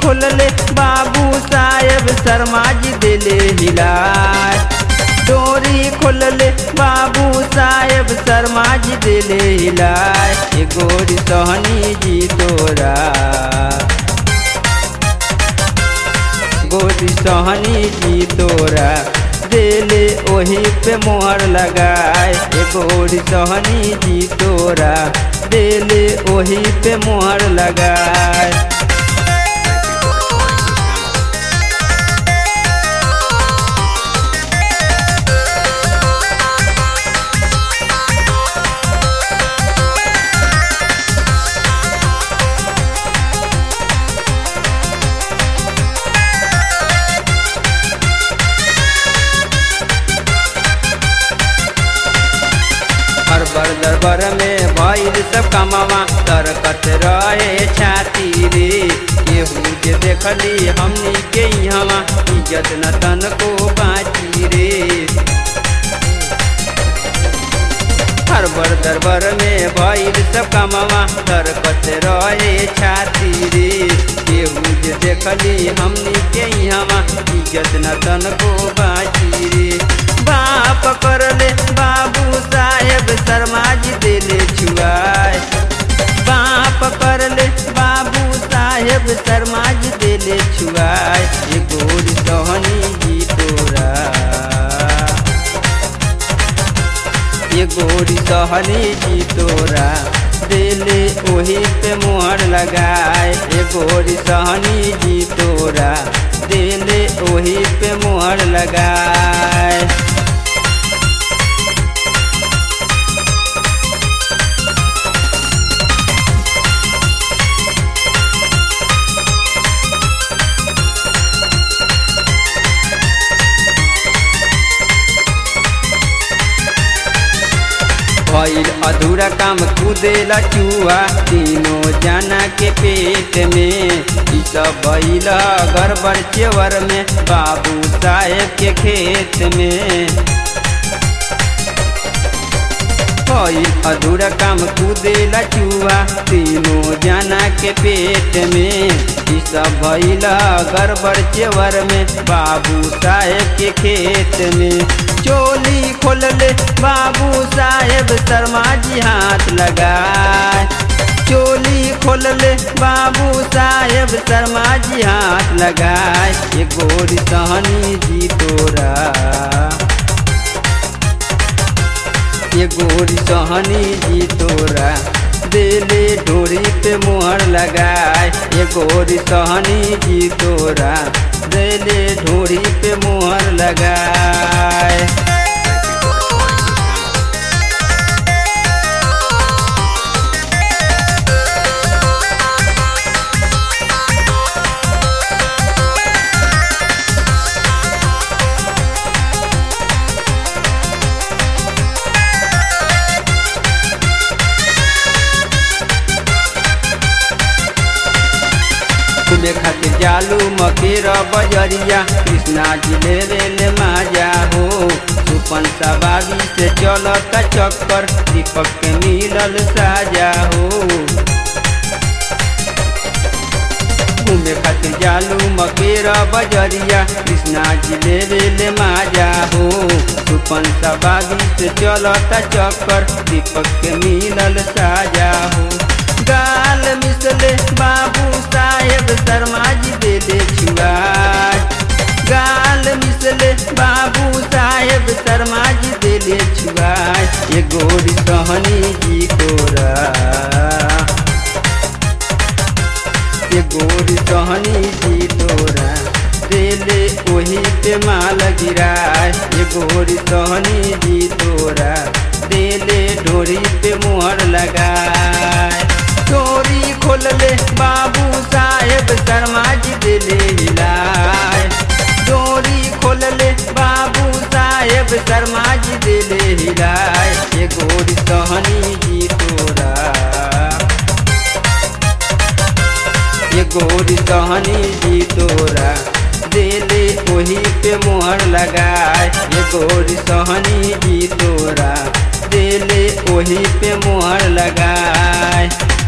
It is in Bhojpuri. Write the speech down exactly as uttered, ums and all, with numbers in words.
खोलले बाबू साहेब शर्मा जी दिले हिलाए। डोरी खोलले बाबू साहेब शर्मा जी दिले हिलाए। ए गोरी सहनी जी तोरा, गोरी सहनी जी तोरा दिले ओही पे मोहर लगाए। ए गोरी सहनी जी तोरा दिले ओही पे मोहर लगाए। हरबर दरबर में भइल सब कमावा तरकत रहे छाती रे। केहू के देखली हमनी के यहाँ इज्जत न तन को बाची रे। हरबर दरबर में भइल सब कमावा तरकत रहे छाती रे। केहू के देखली हमनी के यहाँ इज्जत न तन को बाची रे। बाप करले बाबू साहेब शर्मा जी दिले छुआए। बाप करले बाबू साहेब शर्मा जी दिले छुआए। ये गोरी सहनी जी तोरा, ये गोरी सहनी जी तोरा दिले ओही पे मोहर लगाए। ये गोरी सहनी जी तोरा दिले ओही पे मोहर लगाए। भइल अधूरा काम कूदेला चूहा तीनों जाना के पेट में। ई सब भइल गड़बड़ चेवर में बाबू साहेब के खेत में। भइल अधूरा काम कूदेला चूहा तीनों जाना के पेट में। ई सब भइल गड़बड़ चेवर में बाबू साहेब के खेत में। चोली खोलले बाबू साहेब शर्मा जी हाथ लगाए। चोली खोलले बाबू साहेब शर्मा जी हाथ लगाए। ये गोरी सहनी जी तोरा, ये गोरी सहनी जी तोरा दिले डोरी पे मोहर लगाए। ये गोरी सहनी जी तोरा दिले डोरी पे मोहर लगाए। घूमे खातिर जालू मकेरा बजरिया कृष्णा जी ले ले माजा हो। सुपन सवारी से चलता चक्कर दीपक के मिलल साजा हो। घूमे खातिर जालू मकेरा बजरिया कृष्णा जी ले ले माजा हो। सुपन सवारी से चलता चक्कर दीपक के मिलल साजा हो। गाल मिसले बाबू साहेब शर्मा जी दिले छुआए। गाल मिसले बाबू साहेब शर्मा जी दिले छुआए। ये गोरी सहनी जी तोरा, ये गोरी सहनी जी तोरा दिले ओही पे माल गिराए। ये गोरी सहनी जी तोरा दिले डोरी पे मोहर लगाए। डोरी खोलले बाबू साहेब शर्मा जी दिले हिलाए। डोरी खोलले बाबू साहेब शर्मा जी दिले हिलाए। ये गोरी सहनी जी तोरा, ये गोरी सहनी जी तोरा दिले ओही पे मोहर लगाए। ये गोरी सहनी जी तोरा दिले ओही पे मोहर लगाए।